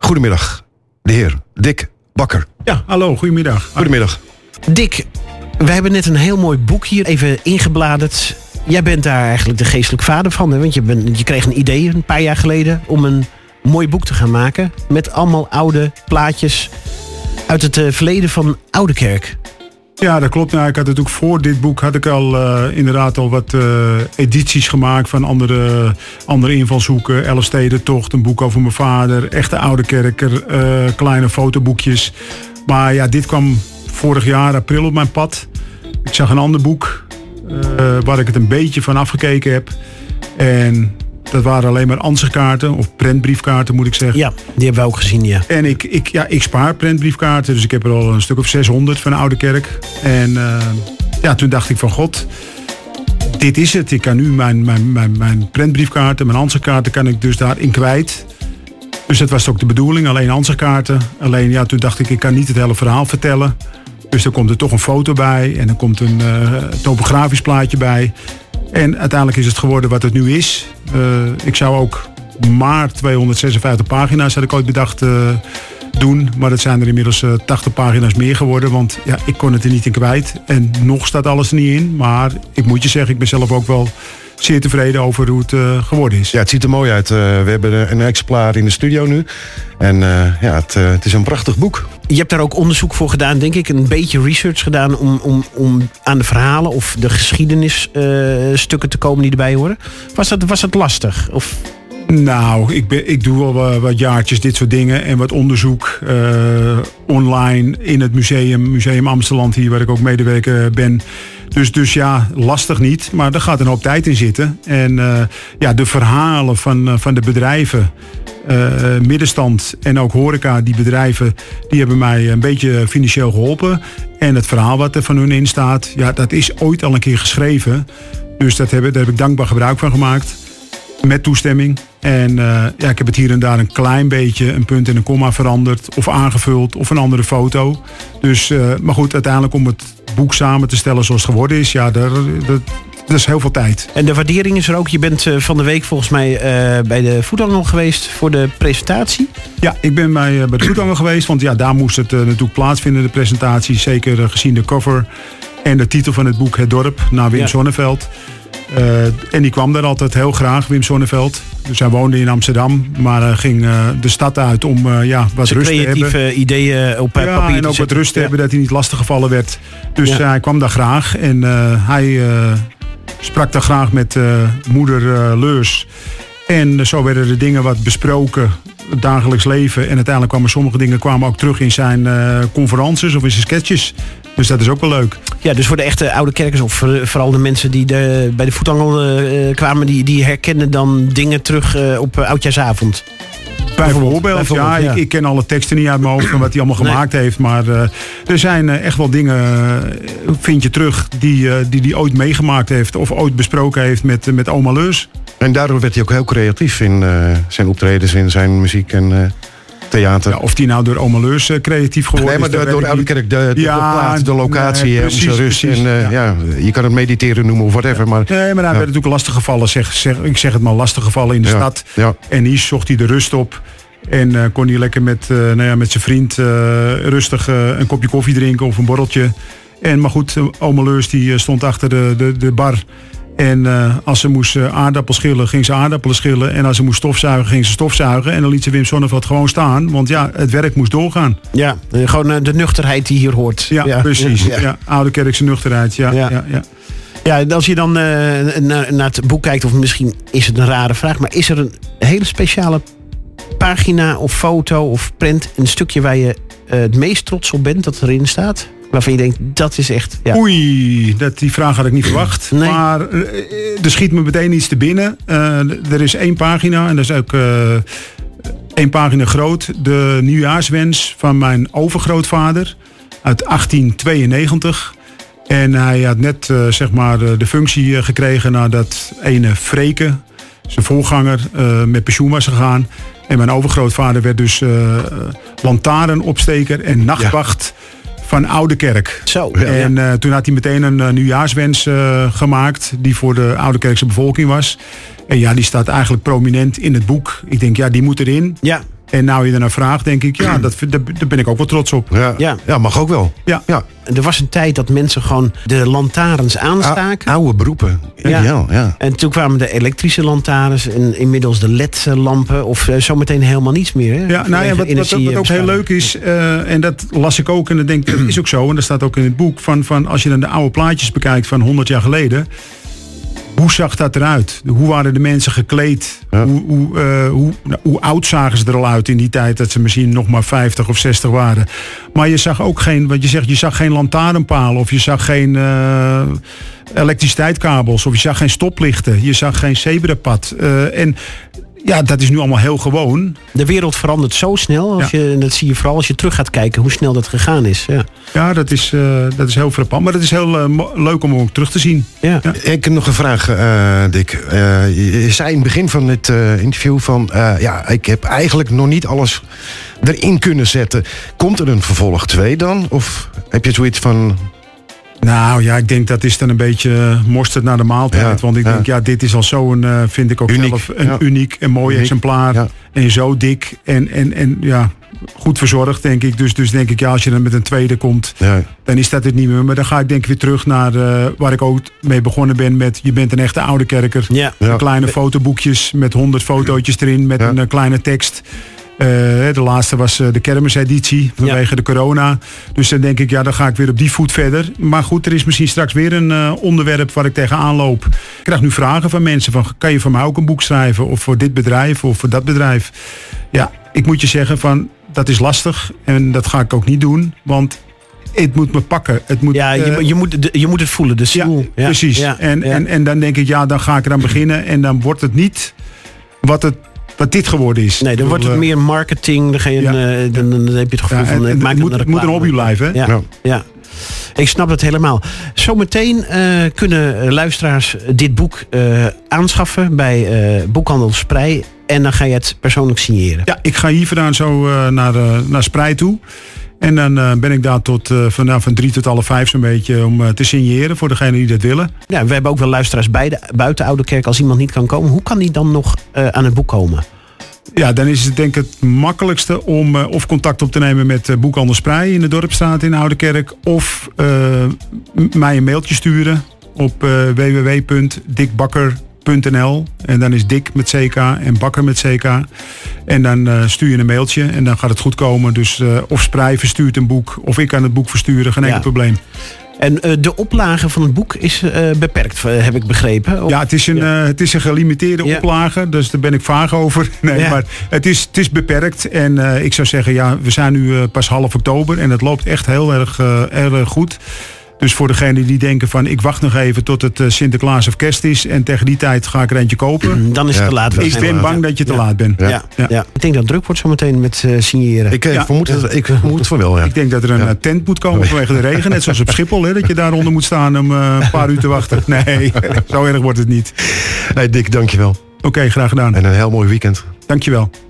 Goedemiddag, de heer Dick Bakker. Ja, hallo, goedemiddag. Goedemiddag. Dick, we hebben net een heel mooi boek hier even ingebladerd. Jij bent daar eigenlijk de geestelijk vader van. Hè? Want je kreeg een idee een paar jaar geleden om een mooi boek te gaan maken. Met allemaal oude plaatjes uit het verleden van Oudekerk. Ja, dat klopt. Nou, ik had natuurlijk voor dit boek had ik al inderdaad al wat edities gemaakt van andere invalshoeken. Elfstedentocht, een boek over mijn vader, echte Oudekerker, kleine fotoboekjes. Maar ja, dit kwam vorig jaar april op mijn pad. Ik zag een ander boek waar ik het een beetje van afgekeken heb. En dat waren alleen maar ansichtkaarten of prentbriefkaarten, moet ik zeggen. Ja, die hebben we ook gezien, ja. En ik spaar prentbriefkaarten, dus ik heb er al een stuk of 600 van Oudekerk. En toen dacht ik van god, dit is het. Ik kan nu mijn prentbriefkaarten, mijn ansichtkaarten kan ik dus daarin kwijt. Dus dat was ook de bedoeling, alleen ansichtkaarten. Alleen ja, toen dacht ik kan niet het hele verhaal vertellen. Dus dan komt er toch een foto bij en dan komt een topografisch plaatje bij. En uiteindelijk is het geworden wat het nu is. Ik zou ook maar 256 pagina's, had ik ooit bedacht, doen. Maar dat zijn er inmiddels 80 pagina's meer geworden. Want ja, ik kon het er niet in kwijt. En nog staat alles er niet in. Maar ik moet je zeggen, ik ben zelf ook wel zeer tevreden over hoe het geworden is. Ja, het ziet er mooi uit. We hebben een exemplaar in de studio nu. En het is een prachtig boek. Je hebt daar ook onderzoek voor gedaan, denk ik. Een beetje research gedaan om aan de verhalen of de geschiedenisstukken te komen die erbij horen. Was dat lastig? Of... Nou, ik doe al wat jaartjes dit soort dingen en wat onderzoek online in het Museum Amsterdam hier, waar ik ook medewerker ben. Dus ja, lastig niet, maar er gaat een hoop tijd in zitten. En de verhalen van de bedrijven, middenstand en ook horeca, die bedrijven, die hebben mij een beetje financieel geholpen. En het verhaal wat er van hun in staat, ja, dat is ooit al een keer geschreven. Dus daar heb ik dankbaar gebruik van gemaakt. Met toestemming. En ik heb het hier en daar een klein beetje een punt en een komma veranderd. Of aangevuld. Of een andere foto. Dus, maar goed, uiteindelijk om het boek samen te stellen zoals het geworden is. Ja, dat is heel veel tijd. En de waardering is er ook. Je bent van de week volgens mij bij de Voetangel geweest voor de presentatie. Ja, ik ben bij de Voetangel geweest. Want ja, daar moest het natuurlijk plaatsvinden, de presentatie. Zeker gezien de cover en de titel van het boek Het Dorp, naar Wim Sonneveld. En die kwam daar altijd heel graag, Wim Sonneveld. Dus hij woonde in Amsterdam, maar ging de stad uit om wat rust te hebben. Creatieve ideeën op papier te zetten. En ook wat rust te hebben, dat hij niet lastiggevallen werd. Dus hij kwam daar graag en hij sprak daar graag met moeder Leurs. En zo werden de dingen wat besproken, het dagelijks leven. En uiteindelijk kwamen sommige dingen ook terug in zijn conferences of in zijn sketches. Dus dat is ook wel leuk. Ja, dus voor de echte Oudekerkers of vooral de mensen die bij de Voetangel kwamen, die herkennen dan dingen terug op Oudjaarsavond. Bijvoorbeeld, ja. Ik ken alle teksten niet uit mijn hoofd en wat hij allemaal gemaakt heeft. Maar er zijn echt wel dingen, vind je terug, die ooit meegemaakt heeft of ooit besproken heeft met oma Leurs. En daardoor werd hij ook heel creatief in zijn optredens, in zijn muziek en theater. Ja, of die nou door oma Leurs creatief geworden is. Nee, maar door Oudekerk, de plaats, de locatie, onze rust. Precies, en je kan het mediteren noemen of whatever. Maar, nee, maar daar werden natuurlijk lastig gevallen. Ik zeg het maar, lastig gevallen in de stad. Ja. En hier zocht hij de rust op. En kon hij lekker met zijn vriend rustig een kopje koffie drinken of een borreltje. Maar goed, oma Leurs die stond achter de bar. En als ze moest aardappels schillen, ging ze aardappelen schillen. En als ze moest stofzuigen, ging ze stofzuigen. En dan liet ze Wim Sonneveld gewoon staan. Want ja, het werk moest doorgaan. Ja, gewoon de nuchterheid die hier hoort. Ja, precies. Ja, Oudekerkse nuchterheid. Ja. Ja, als je dan naar het boek kijkt, of misschien is het een rare vraag, maar is er een hele speciale pagina of foto of print, een stukje waar je het meest trots op bent dat erin staat? Waarvan je denkt, dat is echt... Ja. Oei, die vraag had ik niet verwacht. Nee. Maar er schiet me meteen iets te binnen. Er is 1 pagina en dat is ook 1 pagina groot. De nieuwjaarswens van mijn overgrootvader uit 1892. En hij had net de functie gekregen nadat ene Freke, zijn voorganger, met pensioen was gegaan. En mijn overgrootvader werd dus lantaarnopsteker en nachtwacht van Oudekerk. Zo. En toen had hij meteen een nieuwjaarswens gemaakt die voor de Oudekerkse bevolking was. En ja, die staat eigenlijk prominent in het boek. Ik denk, ja, die moet erin. Ja. En nou je ernaar vraagt, denk ik, ja, daar ben ik ook wel trots op. Ja, mag ook wel. Ja. Er was een tijd dat mensen gewoon de lantaarns aanstaken. Oude beroepen. Ideaal, ja. En toen kwamen de elektrische lantaarns en inmiddels de LED-lampen of zometeen helemaal niets meer. Hè? Ja, nou ja, wat ook heel leuk is, en dat las ik ook en dat denk ik, dat is ook zo. En dat staat ook in het boek, van als je dan de oude plaatjes bekijkt van 100 jaar geleden. Hoe zag dat eruit? Hoe waren de mensen gekleed? Ja. Hoe oud zagen ze er al uit in die tijd dat ze misschien nog maar 50 of 60 waren? Maar je zag ook geen, wat je zegt, je zag geen lantaarnpalen of je zag geen elektriciteitskabels of je zag geen stoplichten. Je zag geen zebrapad. En ja, dat is nu allemaal heel gewoon. De wereld verandert zo snel. Dat zie je vooral als je terug gaat kijken hoe snel dat gegaan is. Ja, dat is heel frappant. Maar dat is heel leuk om ook terug te zien. Ja. Ik heb nog een vraag, Dick. Je zei in het begin van het interview van... ik heb eigenlijk nog niet alles erin kunnen zetten. Komt er een vervolg 2 dan? Of heb je zoiets van... Nou ja, ik denk dat is dan een beetje mosterd naar de maaltijd. Ja, want ik denk, dit is al zo'n, vind ik ook uniek, zelf, een uniek en mooi exemplaar. Ja. En zo dik en goed verzorgd, denk ik. Dus denk ik, als je dan met een tweede komt, dan is dat het niet meer. Maar dan ga ik denk ik weer terug naar waar ik ook mee begonnen ben met... Je bent een echte oude kerker. Ja. Kleine fotoboekjes met 100 fotootjes erin met een kleine tekst. De laatste was de kermiseditie vanwege de corona. Dus dan denk ik, dan ga ik weer op die voet verder. Maar goed, er is misschien straks weer een onderwerp waar ik tegenaan loop. Ik krijg nu vragen van mensen van, kan je voor mij ook een boek schrijven? Of voor dit bedrijf of voor dat bedrijf? Ja, ik moet je zeggen van, dat is lastig. En dat ga ik ook niet doen, want... Het moet me pakken. Het moet, je moet het voelen, de ziel. Ja, precies. Ja, en dan denk ik, dan ga ik eraan beginnen. En dan wordt het niet wat dit geworden is. Nee, dan wordt het meer marketing. Dan heb je het gevoel van... Het moet een hobby blijven. Ja. Ik snap het helemaal. Zometeen kunnen luisteraars dit boek aanschaffen bij Boekhandel Sprij. En dan ga je het persoonlijk signeren. Ja, ik ga hier vandaan zo naar Sprij toe. En dan ben ik daar van 3 tot 4:30 zo'n beetje om te signeren voor degenen die dat willen. Ja, we hebben ook wel luisteraars buiten Oude Kerk. Als iemand niet kan komen, hoe kan die dan nog aan het boek komen? Ja, dan is het denk ik het makkelijkste om of contact op te nemen met Boekhandel Sprij in de Dorpsstraat in Oude Kerk. Of mij een mailtje sturen op www.dickbakker.nl. En dan is Dick met CK en Bakker met CK. En dan stuur je een mailtje en dan gaat het goed komen. Dus of Sprij verstuurt een boek of ik kan het boek versturen, geen enkel probleem. En de oplage van het boek is beperkt, heb ik begrepen. Ja, het is een gelimiteerde oplage, dus daar ben ik vaag over. Maar het is beperkt. En ik zou zeggen, we zijn nu pas half oktober en het loopt echt heel erg goed. Dus voor degenen die denken van ik wacht nog even tot het Sinterklaas of Kerst is en tegen die tijd ga ik er eentje kopen. Dan is het te laat. Ik ben bang dat je te laat bent. Ja. Ik denk dat het druk wordt zometeen met signeren. Ik vermoed het van wel. Ik denk dat er een tent moet komen vanwege de regen. Net zoals op Schiphol, dat je daaronder moet staan om een paar uur te wachten. Nee, zo erg wordt het niet. Hey Dick, dankjewel. Oké, graag gedaan. En een heel mooi weekend. Dankjewel.